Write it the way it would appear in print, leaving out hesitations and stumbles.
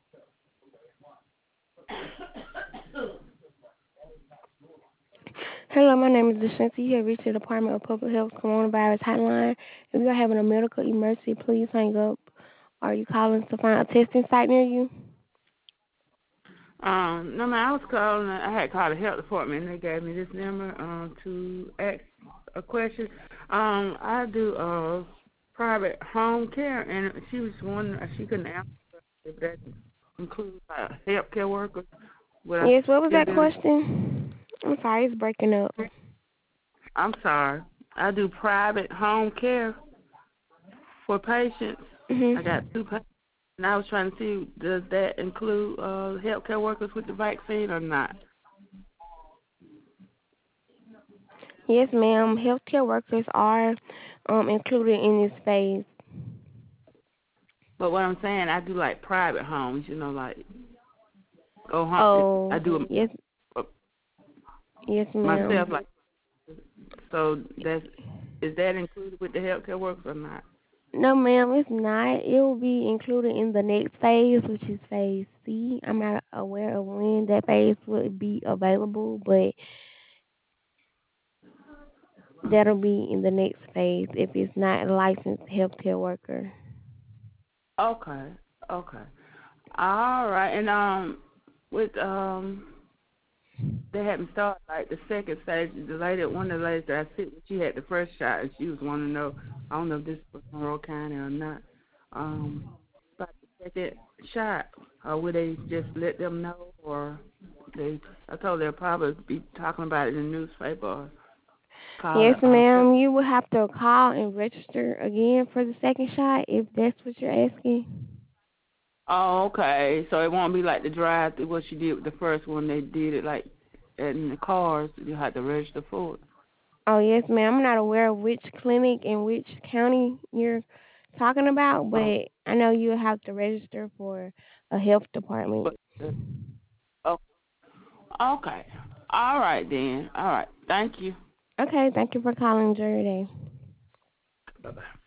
Hello, my name is Deshanti. You have reached the Department of Public Health Coronavirus Hotline. If you are having a medical emergency, please hang up. Are you calling to find a testing site near you? No, man, I was calling. I had called the health department, and they gave me this number to ask a question. I do private home care, and she was wondering she couldn't answer if that includes healthcare workers. Would I Yes, what was still that be able question? I'm sorry, it's breaking up. to? I'm sorry. I do private home care for patients. I got Mhm. two patients, and I was trying to see does that include healthcare workers with the vaccine or not? Yes, ma'am. Healthcare workers are included in this phase. But what I'm saying, I do like private homes, like go home. I Oh, do yes, it yes, myself. ma'am. Like, so is that included with the healthcare workers or not? No, ma'am, it's not. It will be included in the next phase, which is phase C. I'm not aware of when that phase would be available, but that'll be in the next phase if it's not a licensed healthcare worker. Okay, okay, all right. And with they hadn't started like the second stage. The lady, one of the ladies that I sit with, she had the first shot, and she was wanting to know. I don't know if this was Monroe County or not. About the second shot, or would they just let them know, or they? I told they'll probably be talking about it in the newspaper or call Yes, it. ma'am. You will have to call and register again for the second shot if that's what you're asking. Oh, okay. So it won't be like the drive through what she did with the first one. They did it like in the cars. You had to register for it. Oh, yes, ma'am. I'm not aware of which clinic in which county you're talking about, Oh, but I know you'll have to register for a health department. but oh, okay. All right then. All right. Thank you. Okay, thank you for calling Enjoy your day. Bye bye.